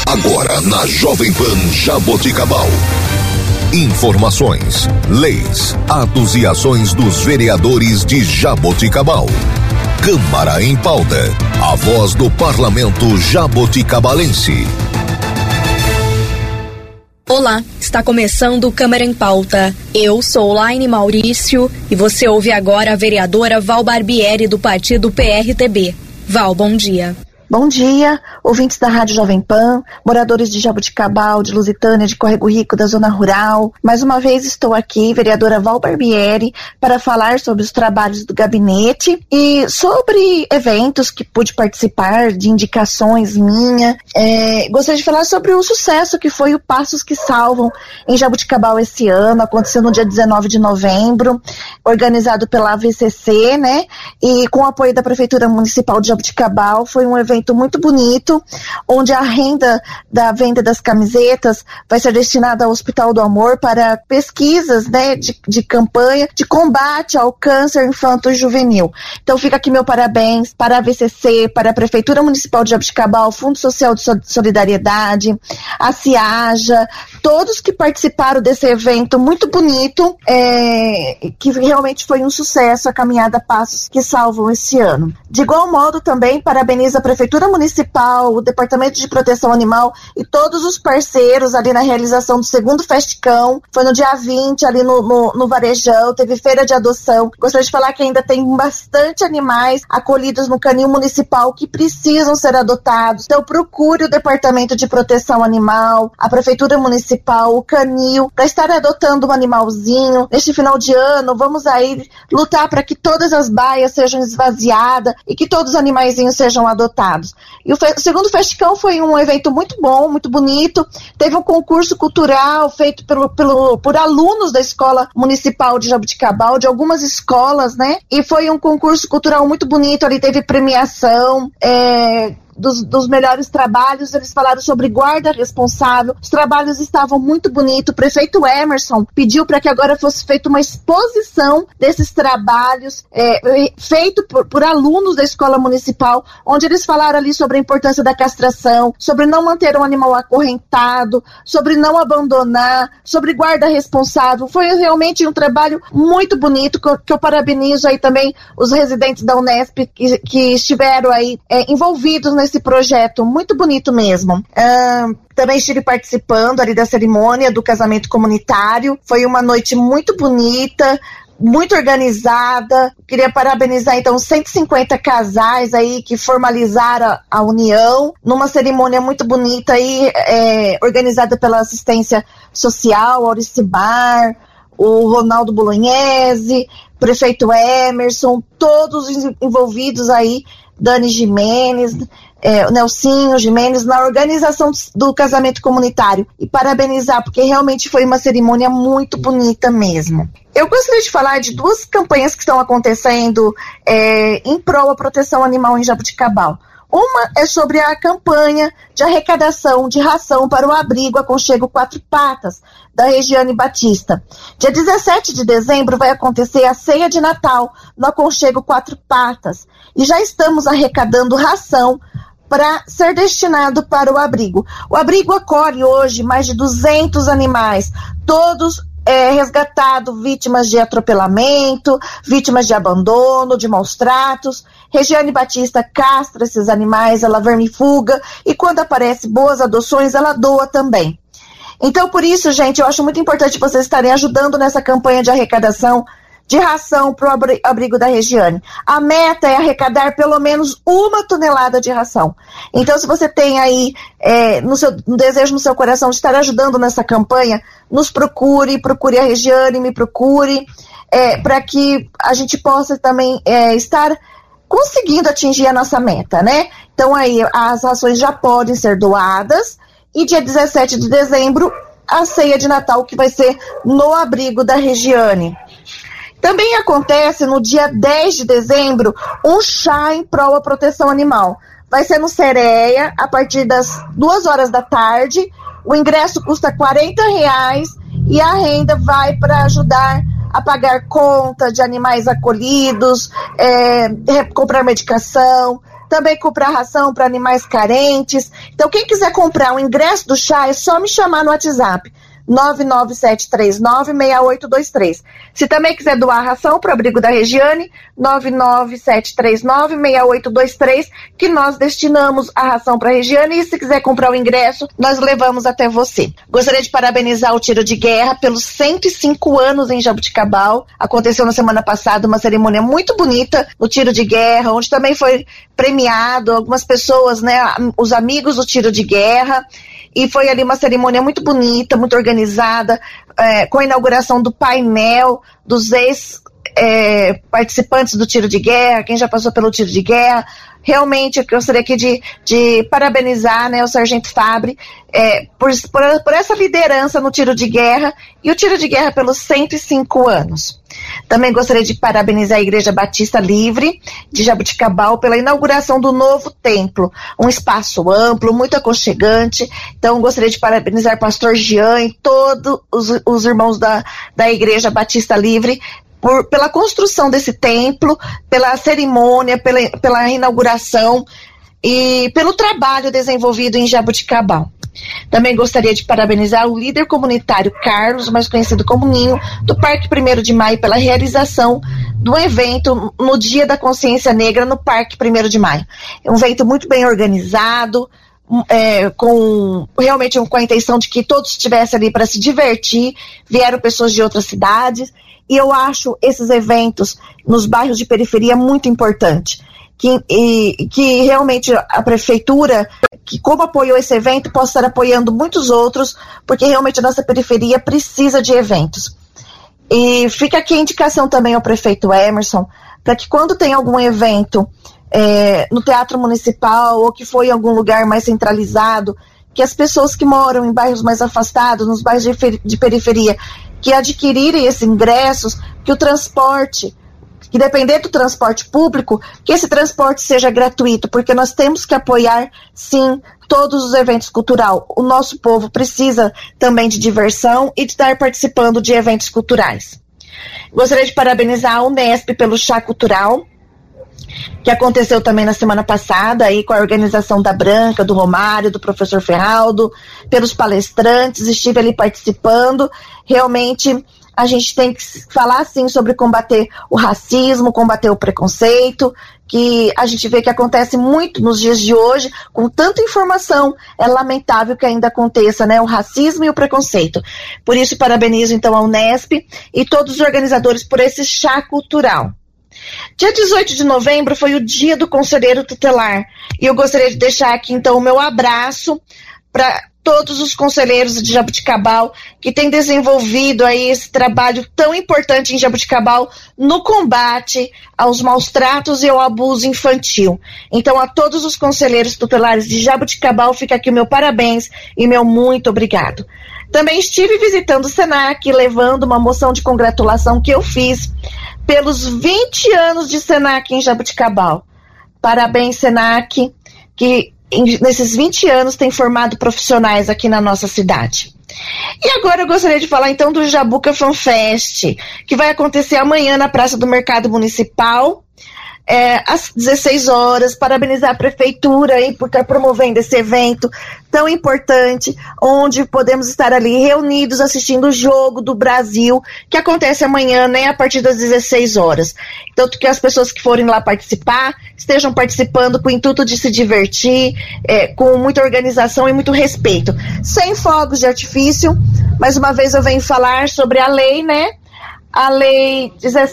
Agora na Jovem Pan Jaboticabal. Informações, leis, atos e ações dos vereadores de Jaboticabal. Câmara em Pauta. A voz do parlamento jaboticabalense. Olá, está começando o Câmara em Pauta. Eu sou Laine Maurício e você ouve agora a vereadora Val Barbieri do partido PRTB. Val, bom dia. Bom dia, ouvintes da Rádio Jovem Pan, moradores de Jaboticabal, de Lusitânia, de Córrego Rico, da Zona Rural. Mais uma vez estou aqui, vereadora Val Barbieri, para falar sobre os trabalhos do gabinete e sobre eventos que pude participar, de indicações minhas. Gostaria de falar sobre o sucesso que foi o Passos que Salvam em Jaboticabal esse ano. Aconteceu no dia 19 de novembro, organizado pela AVCC, né? E com o apoio da Prefeitura Municipal de Jaboticabal. Foi um evento muito bonito, onde a renda da venda das camisetas vai ser destinada ao Hospital do Amor para pesquisas, né, de campanha de combate ao câncer infanto-juvenil. Então fica aqui meu parabéns para a AVCC, para a Prefeitura Municipal de Jaboticabal, Fundo Social de Solidariedade, a CIAJA, todos que participaram desse evento muito bonito, que realmente foi um sucesso, a caminhada Passos que Salvam esse ano. De igual modo também parabenizo a Prefeitura Municipal, o Departamento de Proteção Animal e todos os parceiros ali na realização do segundo Festicão. Foi no dia 20, ali no Varejão, teve feira de adoção. Gostaria de falar que ainda tem bastante animais acolhidos no canil municipal que precisam ser adotados. Então procure o Departamento de Proteção Animal, a Prefeitura Municipal, o canil, para estar adotando um animalzinho. Neste final de ano, vamos aí lutar para que todas as baias sejam esvaziadas e que todos os animaizinhos sejam adotados. E o segundo Festicão foi um evento muito bom, muito bonito. Teve um concurso cultural feito por alunos da Escola Municipal de Jaboticabal, de algumas escolas, né? E foi um concurso cultural muito bonito, ali teve premiação, dos melhores trabalhos. Eles falaram sobre guarda responsável, os trabalhos estavam muito bonitos. O prefeito Emerson pediu para que agora fosse feita uma exposição desses trabalhos feito por alunos da escola municipal, onde eles falaram ali sobre a importância da castração, sobre não manter um animal acorrentado, sobre não abandonar, sobre guarda responsável. Foi realmente um trabalho muito bonito, que eu parabenizo aí também os residentes da Unesp que estiveram aí envolvidos nesse projeto, muito bonito mesmo. Também estive participando ali da cerimônia do casamento comunitário. Foi uma noite muito bonita, muito organizada. Queria parabenizar então 150 casais aí que formalizaram a união numa cerimônia muito bonita aí, organizada pela assistência social, Auricimar, o Ronaldo Bolognese, prefeito Emerson, todos envolvidos aí, Dani Jimenez, o Nelsinho Jimenez, na organização do casamento comunitário, e parabenizar, porque realmente foi uma cerimônia muito bonita mesmo. Eu gostaria de falar de duas campanhas que estão acontecendo em prol da proteção animal em Jaboticabal. Uma é sobre a campanha de arrecadação de ração para o abrigo Aconchego Quatro Patas, da Regiane Batista. Dia 17 de dezembro vai acontecer a ceia de Natal no Aconchego Quatro Patas, e já estamos arrecadando ração para ser destinado para o abrigo. O abrigo acolhe hoje mais de 200 animais, todos resgatados, vítimas de atropelamento, vítimas de abandono, de maus tratos. Regiane Batista castra esses animais, ela vermifuga, e quando aparece boas adoções, ela doa também. Então, por isso, gente, eu acho muito importante vocês estarem ajudando nessa campanha de arrecadação de ração para o abrigo da Regiane. A meta é arrecadar pelo menos 1 tonelada de ração. Então, se você tem aí um desejo no seu coração de estar ajudando nessa campanha, nos procure a Regiane, me procure, para que a gente possa também estar conseguindo atingir a nossa meta, né? Então, aí, as rações já podem ser doadas, e dia 17 de dezembro, a ceia de Natal, que vai ser no abrigo da Regiane. Também acontece no dia 10 de dezembro um chá em prol da proteção animal. Vai ser no Sereia, a partir das 2 horas da tarde. O ingresso custa R$40 e a renda vai para ajudar a pagar conta de animais acolhidos, comprar medicação, também comprar ração para animais carentes. Então, quem quiser comprar o ingresso do chá, é só me chamar no WhatsApp. 997396823. Se também quiser doar ração para o abrigo da Regiane, 997396823, que nós destinamos a ração para a Regiane, e se quiser comprar o ingresso, nós levamos até você. Gostaria de parabenizar o Tiro de Guerra pelos 105 anos em Jaboticabal. Aconteceu na semana passada uma cerimônia muito bonita no Tiro de Guerra, onde também foi premiado algumas pessoas, né, os amigos do Tiro de Guerra. E foi ali uma cerimônia muito bonita, muito organizada, com a inauguração do painel dos ex-participantes do Tiro de Guerra, quem já passou pelo Tiro de Guerra. Realmente, eu gostaria aqui de parabenizar, né, o Sargento Fabre por essa liderança no Tiro de Guerra e o Tiro de Guerra pelos 105 anos. Também gostaria de parabenizar a Igreja Batista Livre de Jaboticabal pela inauguração do novo templo, um espaço amplo, muito aconchegante. Então, gostaria de parabenizar o pastor Jean e todos os irmãos da Igreja Batista Livre pela construção desse templo, pela cerimônia, pela inauguração e pelo trabalho desenvolvido em Jaboticabal. Também gostaria de parabenizar o líder comunitário Carlos, mais conhecido como Ninho, do Parque 1º de Maio, pela realização do evento no Dia da Consciência Negra no Parque 1º de Maio. É um evento muito bem organizado, realmente com a intenção de que todos estivessem ali para se divertir. Vieram pessoas de outras cidades, e eu acho esses eventos nos bairros de periferia muito importante. Que realmente a prefeitura, que como apoiou esse evento, possa estar apoiando muitos outros, porque realmente a nossa periferia precisa de eventos. E fica aqui a indicação também ao prefeito Emerson, para que quando tem algum evento no Teatro Municipal, ou que foi em algum lugar mais centralizado, que as pessoas que moram em bairros mais afastados, nos bairros de periferia, que adquirirem esses ingressos, que o transporte, que depender do transporte público, que esse transporte seja gratuito, porque nós temos que apoiar, sim, todos os eventos culturais. O nosso povo precisa também de diversão e de estar participando de eventos culturais. Gostaria de parabenizar a Unesp pelo Chá Cultural, que aconteceu também na semana passada, aí com a organização da Branca, do Romário, do professor Ferraldo, pelos palestrantes, estive ali participando. Realmente a gente tem que falar, sim, sobre combater o racismo, combater o preconceito, que a gente vê que acontece muito nos dias de hoje, com tanta informação. É lamentável que ainda aconteça, né, o racismo e o preconceito. Por isso, parabenizo então a Unesp e todos os organizadores por esse chá cultural. Dia 18 de novembro foi o dia do conselheiro tutelar, e eu gostaria de deixar aqui então o meu abraço para todos os conselheiros de Jaboticabal que têm desenvolvido aí esse trabalho tão importante em Jaboticabal no combate aos maus tratos e ao abuso infantil. Então, a todos os conselheiros tutelares de Jaboticabal, fica aqui o meu parabéns e meu muito obrigado. Também estive visitando o Senac, levando uma moção de congratulação que eu fiz pelos 20 anos de Senac em Jaboticabal. Parabéns, Senac, que nesses 20 anos tem formado profissionais aqui na nossa cidade. E agora eu gostaria de falar então do Jabuca Fan Fest, que vai acontecer amanhã na Praça do Mercado Municipal, às 16 horas. Parabenizar a prefeitura aí por estar promovendo esse evento tão importante, onde podemos estar ali reunidos assistindo o jogo do Brasil, que acontece amanhã, né, a partir das 16 horas. Tanto que as pessoas que forem lá participar, estejam participando com o intuito de se divertir, com muita organização e muito respeito. Sem fogos de artifício. Mais uma vez eu venho falar sobre a lei, né? A Lei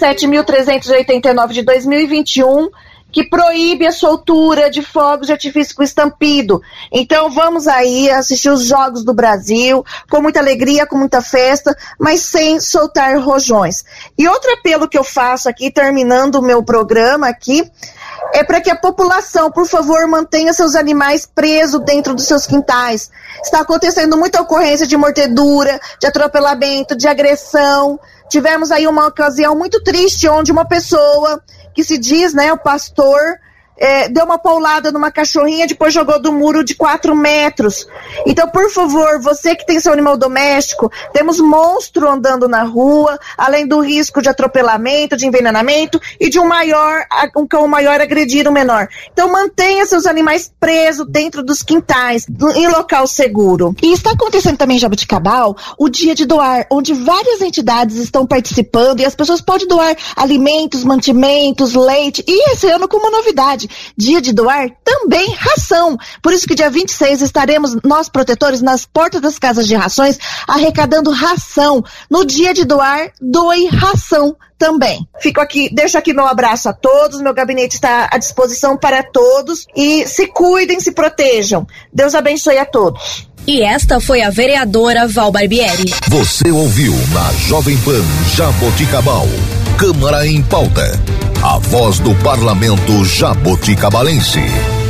17.389 de 2021, que proíbe a soltura de fogos de artifício com estampido. Então vamos aí assistir os Jogos do Brasil, com muita alegria, com muita festa, mas sem soltar rojões. E outro apelo que eu faço aqui, terminando o meu programa aqui, é para que a população, por favor, mantenha seus animais presos dentro dos seus quintais. Está acontecendo muita ocorrência de mordedura, de atropelamento, de agressão. Tivemos aí uma ocasião muito triste, onde uma pessoa que se diz, né, o pastor, deu uma paulada numa cachorrinha, depois jogou do muro de 4 metros. Então, por favor, você que tem seu animal doméstico, temos monstro andando na rua, além do risco de atropelamento, de envenenamento e de um cão maior agredir um menor. Então, mantenha seus animais presos dentro dos quintais, em local seguro. E está acontecendo também em Jaboticabal o Dia de Doar, onde várias entidades estão participando e as pessoas podem doar alimentos, mantimentos, leite e esse ano com uma novidade, Dia de Doar também ração. Por isso que dia 26 estaremos nós protetores nas portas das casas de rações arrecadando ração. No Dia de Doar, doe ração também. Deixo aqui meu abraço a todos, meu gabinete está à disposição para todos e se cuidem, se protejam. Deus abençoe a todos. E esta foi a vereadora Val Barbieri. Você ouviu na Jovem Pan Jaboticabal, Câmara em Pauta, a voz do Parlamento Jaboticabalense.